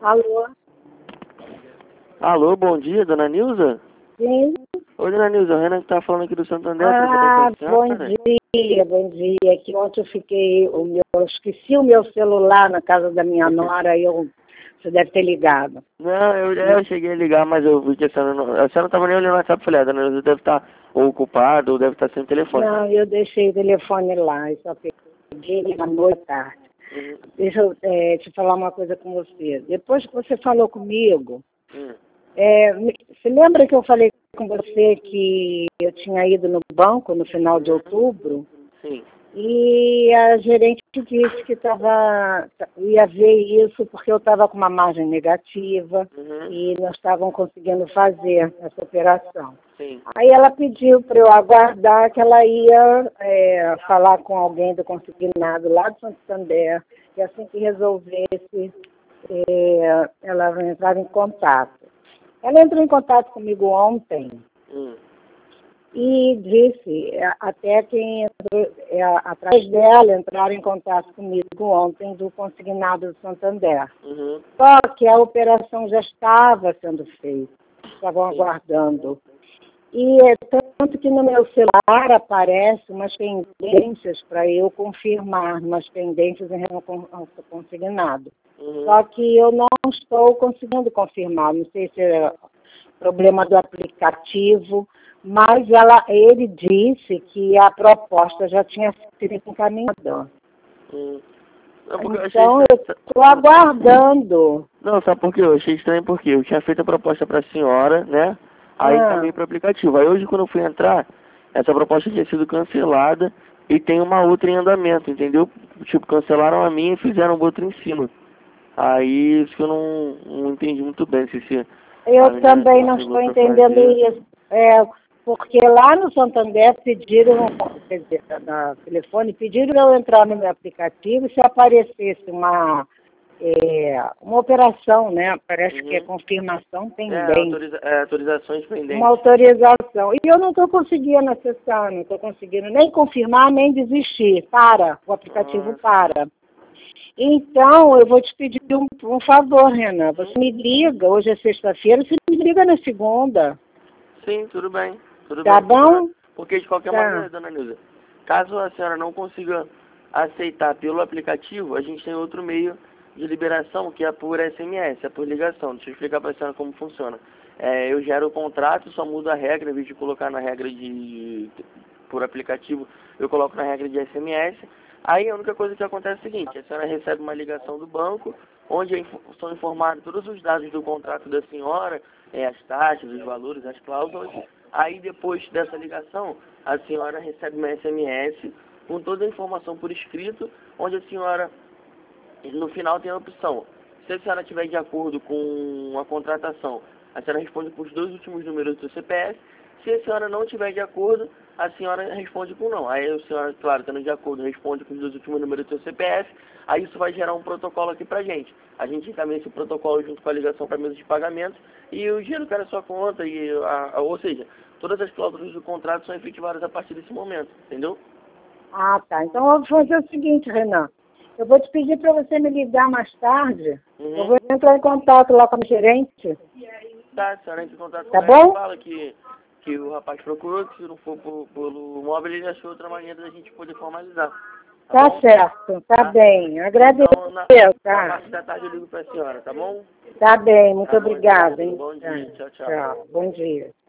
Alô? Alô, bom dia, dona Nilza? Sim. Oi, dona Nilza, o Renan que tá falando aqui do Santander. Bom dia, bom dia. Que ontem eu fiquei, esqueci o meu celular na casa da minha nora, você deve ter ligado. Não, eu cheguei a ligar, mas eu vi que a senhora não tava nem olhando o WhatsApp. Falei, dona Nilza deve estar ou ocupada ou deve estar sem telefone. Não, eu deixei o telefone lá, eu só peguei à noite à tarde. Deixa eu te falar uma coisa com você. Depois que você falou comigo, você lembra que eu falei com você que eu tinha ido no banco no final de outubro? Sim. E a gerente disse que ia ver isso porque eu estava com uma margem negativa e não estavam conseguindo fazer essa operação. Sim. Aí ela pediu para eu aguardar que ela ia falar com alguém do consignado lá de Santander, e assim que resolvesse, ela entrava em contato. Ela entrou em contato comigo ontem e disse, até quem entrou, atrás dela, entraram em contato comigo ontem do consignado do Santander. Só que a operação já estava sendo feita, estavam aguardando. E tanto que no meu celular aparecem umas pendências para eu confirmar, umas pendências em relação ao consignado. Só que eu não estou conseguindo confirmar, não sei se é problema do aplicativo, mas ele disse que a proposta já tinha sido encaminhada. Então, eu estou aguardando. Não, sabe por quê? Eu achei estranho porque eu tinha feito a proposta para a senhora, né? Aí também para o aplicativo. Aí hoje, quando eu fui entrar, essa proposta tinha sido cancelada e tem uma outra em andamento, entendeu? Tipo, cancelaram a minha e fizeram outra em cima. Aí, isso que eu não entendi muito bem. Eu também não estou entendendo isso. Porque lá no Santander pediram, quer dizer, na telefone, pediram para eu entrar no meu aplicativo e se aparecesse uma operação, né? Parece que é confirmação pendente. Autorizações pendentes. Uma autorização. E eu não estou conseguindo acessar, não estou conseguindo nem confirmar, nem desistir. O aplicativo para. Então, eu vou te pedir um favor, Renan. Você me liga, hoje é sexta-feira, você me liga na segunda. Sim, tudo bem. Tá bom? Porque de qualquer maneira, dona Nilza, caso a senhora não consiga aceitar pelo aplicativo, a gente tem outro meio de liberação, que é por SMS, é por ligação. Deixa eu explicar para a senhora como funciona. Eu gero o contrato, só mudo a regra, em vez de colocar na regra por aplicativo, eu coloco na regra de SMS. Aí a única coisa que acontece é o seguinte, a senhora recebe uma ligação do banco, onde são informados todos os dados do contrato da senhora, as taxas, os valores, as cláusulas. Aí depois dessa ligação, a senhora recebe uma SMS com toda a informação por escrito, onde a senhora, no final, tem a opção. Se a senhora estiver de acordo com a contratação, a senhora responde com os 2 últimos números do seu CPF. Se a senhora não estiver de acordo, a senhora responde com não. Aí a senhora, claro, estando de acordo, responde com os 2 últimos números do seu CPF. Aí isso vai gerar um protocolo aqui pra gente. A gente encaminha esse protocolo junto com a ligação para mesa de pagamentos e o dinheiro cai na sua conta. Ou seja, todas as cláusulas do contrato são efetivadas a partir desse momento, entendeu? Ah, tá. Então eu vou fazer o seguinte, Renan. Eu vou te pedir para você me ligar mais tarde. Eu vou entrar em contato lá com a gerente. Tá, a senhora entra em contato com ela, fala que o rapaz procurou, que se não for pelo móvel, ele achou outra maneira da gente poder formalizar. Tá certo, tá bem. Agradeço, então, na parte da tarde eu ligo para a senhora, tá bom? Tá bem, muito obrigada, hein? Bom dia, tchau. Bom dia.